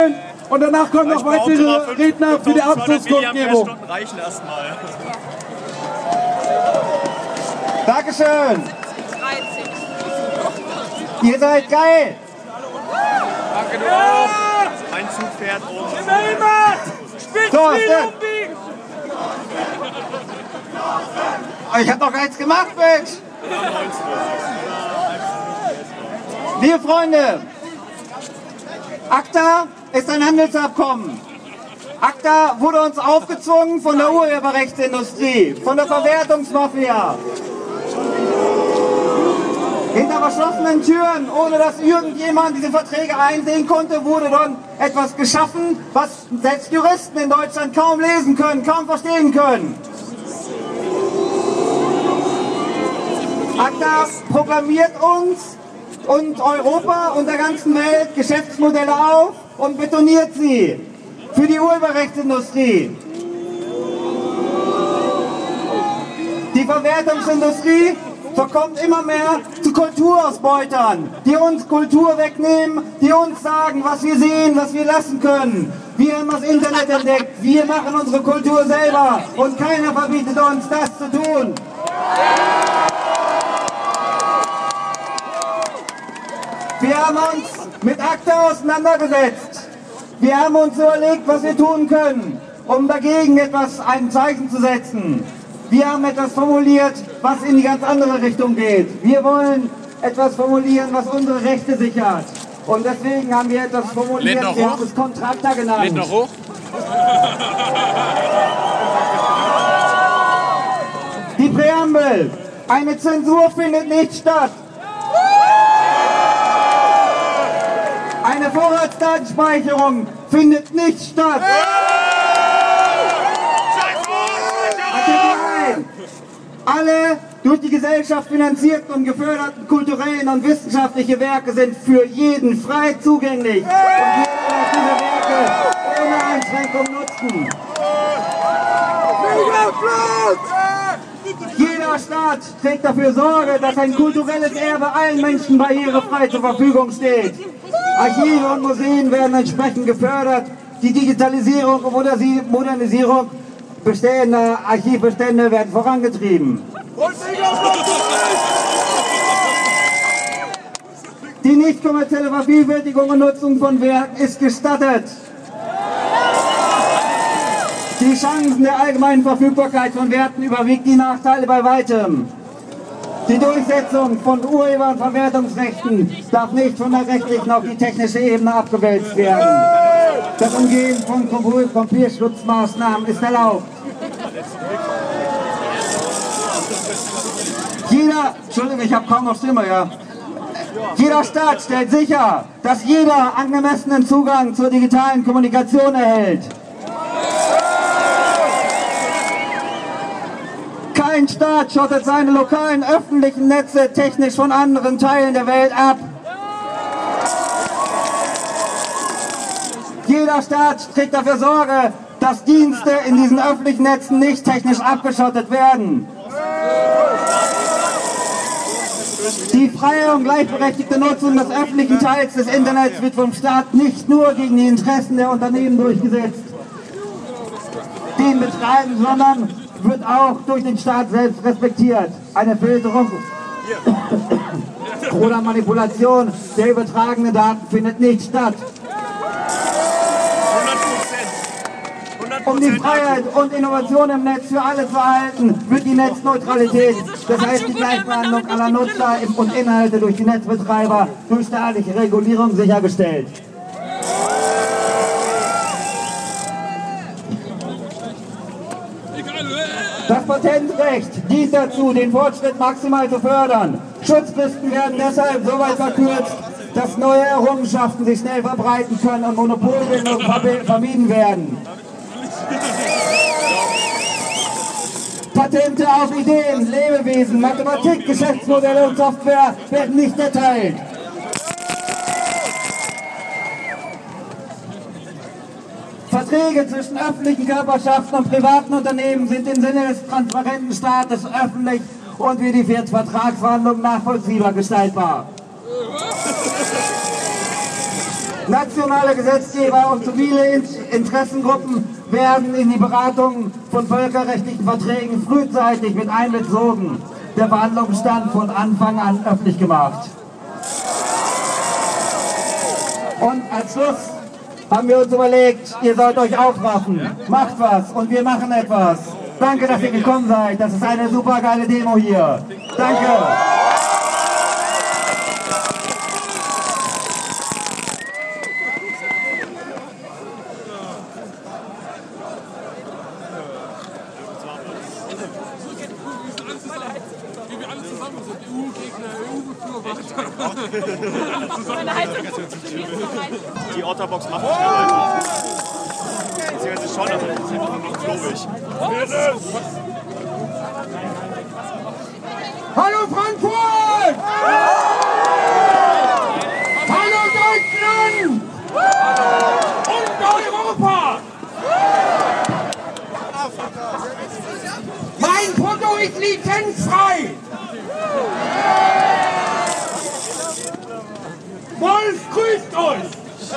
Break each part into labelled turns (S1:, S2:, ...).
S1: Und danach kommen noch weitere Redner für die Abschlusskundgebung.
S2: Reichen erstmal.
S3: Dankeschön. Ihr seid geil.
S2: Danke, du auch. Ein Zug fährt um.
S3: Ich hab doch gar nichts gemacht, Mensch. Liebe Freunde, ACTA ist ein Handelsabkommen. ACTA wurde uns aufgezwungen von der Urheberrechtsindustrie, von der Verwertungsmafia. Hinter verschlossenen Türen, ohne dass irgendjemand diese Verträge einsehen konnte, wurde dann etwas geschaffen, was selbst Juristen in Deutschland kaum lesen können, kaum verstehen können. ACTA programmiert uns und Europa und der ganzen Welt Geschäftsmodelle auf und betoniert sie für die Urheberrechtsindustrie. Die Verwertungsindustrie verkommt immer mehr zu Kulturausbeutern, die uns Kultur wegnehmen, die uns sagen, was wir sehen, was wir lassen können. Wir haben das Internet entdeckt, wir machen unsere Kultur selber und keiner verbietet uns, das zu tun. Wir haben uns mit ACTA auseinandergesetzt. Wir haben uns überlegt, was wir tun können, um dagegen ein Zeichen zu setzen. Wir haben etwas formuliert, was in die ganz andere Richtung geht. Wir wollen etwas formulieren, was unsere Rechte sichert. Und deswegen haben wir etwas formuliert, wir haben es Contracta genannt.
S2: Lädt noch hoch.
S3: Die Präambel. Eine Zensur findet nicht statt. Eine Vorratsdatenspeicherung findet nicht statt. Artikel 1. Alle durch die Gesellschaft finanzierten und geförderten kulturellen und wissenschaftlichen Werke sind für jeden frei zugänglich. Und jeder darf diese Werke ohne Einschränkung nutzen. Jeder Staat trägt dafür Sorge, dass ein kulturelles Erbe allen Menschen barrierefrei zur Verfügung steht. Archive und Museen werden entsprechend gefördert. Die Digitalisierung und Modernisierung bestehender Archivbestände werden vorangetrieben. Die nicht kommerzielle Vervielfältigung und Nutzung von Werken ist gestattet. Die Chancen der allgemeinen Verfügbarkeit von Werken überwiegt die Nachteile bei weitem. Die Durchsetzung von Urheber- und Verwertungsrechten darf nicht von der rechtlichen auf die technische Ebene abgewälzt werden. Das Umgehen von Kopierschutzmaßnahmen ist erlaubt. Entschuldigung, ich habe kaum noch Stimme, ja. Jeder Staat stellt sicher, dass jeder angemessenen Zugang zur digitalen Kommunikation erhält. Kein Staat schottet seine lokalen öffentlichen Netze technisch von anderen Teilen der Welt ab. Jeder Staat trägt dafür Sorge, dass Dienste in diesen öffentlichen Netzen nicht technisch abgeschottet werden. Die freie und gleichberechtigte Nutzung des öffentlichen Teils des Internets wird vom Staat nicht nur gegen die Interessen der Unternehmen durchgesetzt, die ihn betreiben, sondern wird auch durch den Staat selbst respektiert. Eine Filterung oder Manipulation der übertragenen Daten findet nicht statt.
S2: 100%.
S3: Um die Freiheit und Innovation im Netz für alle zu erhalten, wird die Netzneutralität, das heißt die Gleichbehandlung aller Nutzer und Inhalte durch die Netzbetreiber, durch staatliche Regulierung sichergestellt. Das Patentrecht dient dazu, den Fortschritt maximal zu fördern. Schutzfristen werden deshalb so weit verkürzt, dass neue Errungenschaften sich schnell verbreiten können und Monopolbildung vermieden werden. Patente auf Ideen, Lebewesen, Mathematik, Geschäftsmodelle und Software werden nicht erteilt. Verträge zwischen öffentlichen Körperschaften und privaten Unternehmen sind im Sinne des transparenten Staates öffentlich und wie die Vertragsverhandlungen nachvollziehbar gestaltbar. Nationale Gesetzgeber und zivile Interessengruppen werden in die Beratung von völkerrechtlichen Verträgen frühzeitig mit einbezogen. Der Verhandlungsstand von Anfang an öffentlich gemacht. Und als Schluss haben wir uns überlegt, ihr sollt euch aufraffen, macht was und wir machen etwas. Danke, dass ihr gekommen seid, das ist eine super geile Demo hier. Danke.
S2: Die Otterbox macht nicht mehr weiter. Das ist schon, aber das ist einfach nur klobig.
S1: Hallo Frankfurt! Hallo Deutschland! Und Europa! Mein Foto ist lizenzfrei! Wolf grüßt euch!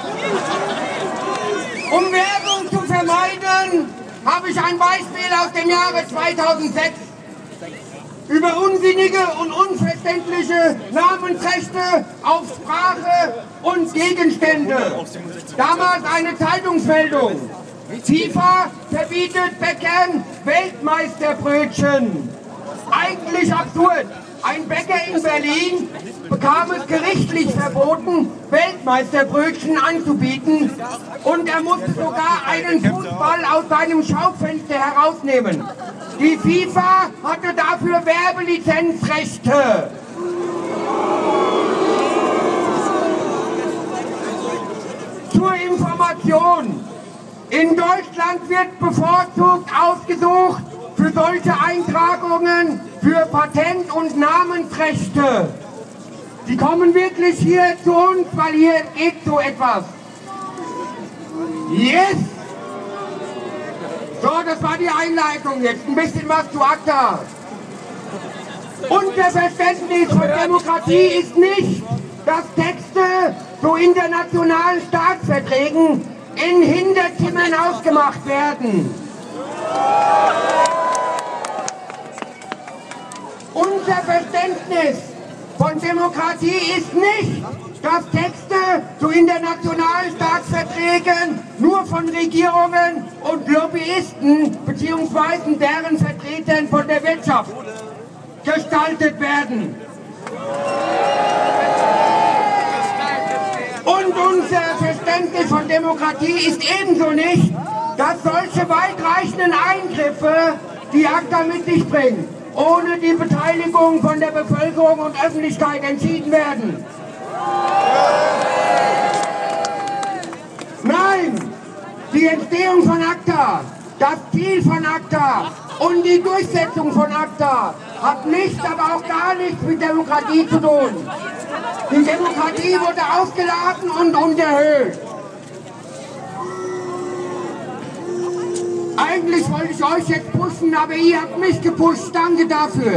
S1: Um Werbung zu vermeiden, habe ich ein Beispiel aus dem Jahre 2006 über unsinnige und unverständliche Namensrechte auf Sprache und Gegenstände. Damals eine Zeitungsmeldung. FIFA verbietet Bäckern Weltmeisterbrötchen. Eigentlich absurd. Ein Bäcker in Berlin bekam es gerichtlich verboten, Weltmeisterbrötchen anzubieten, und er musste sogar einen Fußball aus seinem Schaufenster herausnehmen. Die FIFA hatte dafür Werbelizenzrechte. Zur Information: In Deutschland wird bevorzugt ausgesucht für solche Eintragungen für Patent- und Namensrechte. Die kommen wirklich hier zu uns, weil hier geht so etwas. Yes! So, das war die Einleitung. Jetzt ein bisschen was zu ACTA. Unser Verständnis von Demokratie ist nicht, dass Texte zu internationalen Staatsverträgen in Hinterzimmern ausgemacht werden. Unser Verständnis von Demokratie ist nicht, dass Texte zu internationalen Staatsverträgen nur von Regierungen und Lobbyisten bzw. deren Vertretern von der Wirtschaft gestaltet werden. Und unser Verständnis von Demokratie ist ebenso nicht, dass solche weitreichenden Eingriffe, die ACTA mit sich bringt, ohne die Beteiligung von der Bevölkerung und Öffentlichkeit entschieden werden. Nein, die Entstehung von ACTA, das Ziel von ACTA und die Durchsetzung von ACTA hat nichts, aber auch gar nichts mit Demokratie zu tun. Die Demokratie wurde ausgeladen und unterhöhlt. Eigentlich wollte ich euch jetzt pushen, aber ihr habt mich gepusht. Danke dafür.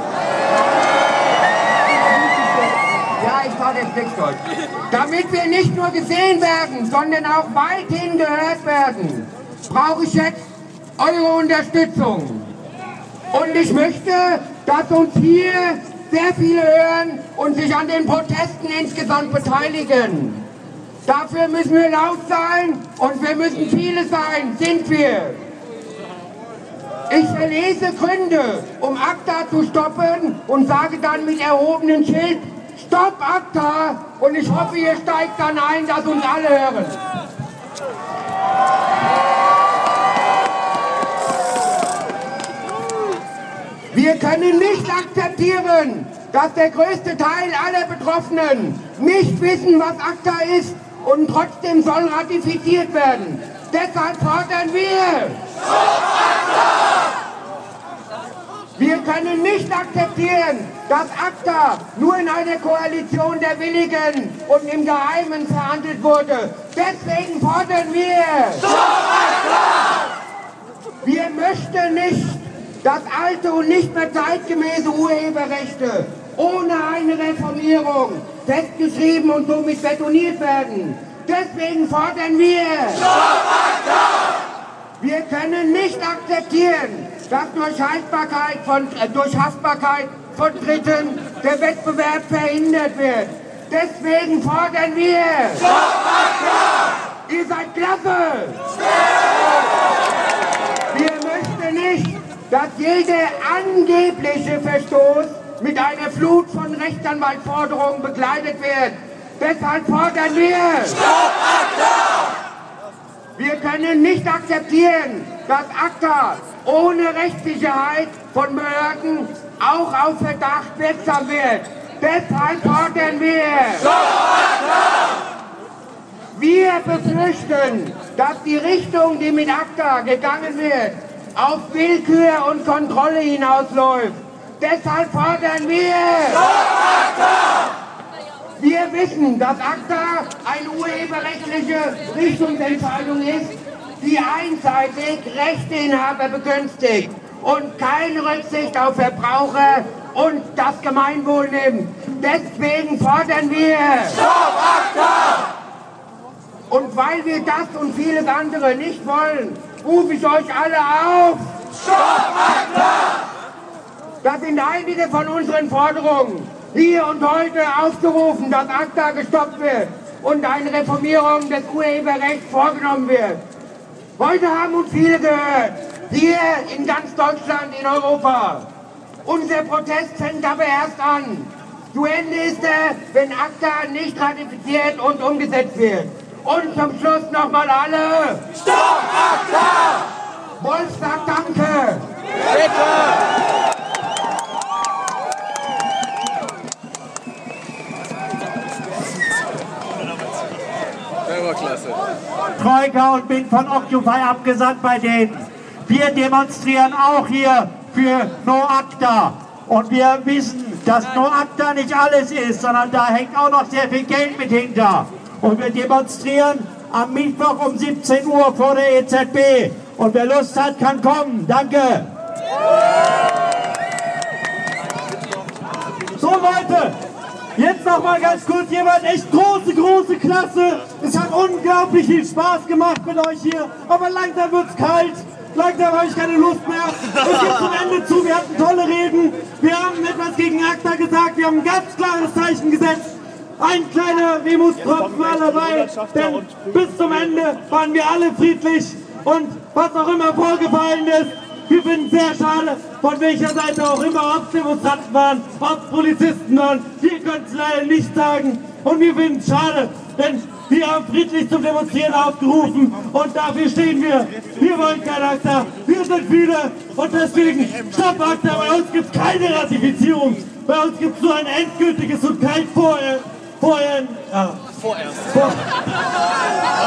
S1: Ja, ich sage jetzt nichts Deutsch. Damit wir nicht nur gesehen werden, sondern auch weithin gehört werden, brauche ich jetzt eure Unterstützung. Und ich möchte, dass uns hier sehr viele hören und sich an den Protesten insgesamt beteiligen. Dafür müssen wir laut sein und wir müssen viele sein, sind wir. Ich verlese Gründe, um ACTA zu stoppen und sage dann mit erhobenem Schild, Stopp ACTA, und ich hoffe, ihr steigt dann ein, dass uns alle hören. Wir können nicht akzeptieren, dass der größte Teil aller Betroffenen nicht wissen, was ACTA ist, und trotzdem soll ratifiziert werden. Deshalb fordern wir Wir können nicht akzeptieren, dass ACTA nur in einer Koalition der Willigen und im Geheimen verhandelt wurde. Deswegen fordern wir Wir möchten nicht, dass alte und nicht mehr zeitgemäße Urheberrechte ohne eine Reformierung festgeschrieben und somit betoniert werden. Deswegen fordern wir, Stopp ACTA! Wir können nicht akzeptieren, dass durch Haftbarkeit von Dritten der Wettbewerb verhindert wird. Deswegen fordern wir, Stopp ACTA! Ihr seid klasse! Wir möchten nicht, dass jeder angebliche Verstoß mit einer Flut von Rechtsanwaltsforderungen begleitet wird. Deshalb fordern wir, Stopp ACTA! Wir können nicht akzeptieren, dass ACTA ohne Rechtssicherheit von Behörden auch auf Verdacht wirksam wird. Deshalb fordern wir, Stopp ACTA! Wir befürchten, dass die Richtung, die mit ACTA gegangen wird, auf Willkür und Kontrolle hinausläuft. Deshalb fordern wir, Stopp ACTA! Wir wissen, dass ACTA eine urheberrechtliche Richtungsentscheidung ist, die einseitig Rechteinhaber begünstigt und keine Rücksicht auf Verbraucher und das Gemeinwohl nimmt. Deswegen fordern wir, Stopp ACTA! Und weil wir das und vieles andere nicht wollen, rufe ich euch alle auf, Stopp ACTA! Das sind einige von unseren Forderungen. Hier und heute aufgerufen, dass ACTA gestoppt wird und eine Reformierung des Urheberrechts vorgenommen wird. Heute haben uns viele gehört, hier in ganz Deutschland, in Europa. Unser Protest fängt aber erst an. Zu Ende ist er, wenn ACTA nicht ratifiziert und umgesetzt wird. Und zum Schluss nochmal alle. Stopp ACTA! Wolf sagt Danke. Bitte.
S2: Klasse.
S4: Troika und bin von Occupy abgesandt bei denen. Wir demonstrieren auch hier für No ACTA. Und wir wissen, dass No ACTA nicht alles ist, sondern da hängt auch noch sehr viel Geld mit hinter. Und wir demonstrieren am Mittwoch um 17 Uhr vor der EZB. Und wer Lust hat, kann kommen. Danke. So Leute, jetzt noch mal ganz kurz, ihr wart echt große Klasse. Es hat unglaublich viel Spaß gemacht mit euch hier, aber langsam wird's kalt. Langsam habe ich keine Lust mehr. Es geht zum Ende zu, wir hatten tolle Reden. Wir haben etwas gegen ACTA gesagt, wir haben ein ganz klares Zeichen gesetzt. Ein kleiner Wehmutstropfen war dabei, denn bis zum Ende waren wir alle friedlich. Und was auch immer vorgefallen ist, wir finden es sehr schade, von welcher Seite auch immer, ob es Demonstranten waren, ob es Polizisten waren. Wir können es leider nicht sagen. Und wir finden es schade, denn wir haben friedlich zum Demonstrieren aufgerufen und dafür stehen wir. Wir wollen kein ACTA, wir sind viele und deswegen Stopp ACTA. Bei uns gibt es keine Ratifizierung. Bei uns gibt es nur ein endgültiges und kein vorerst.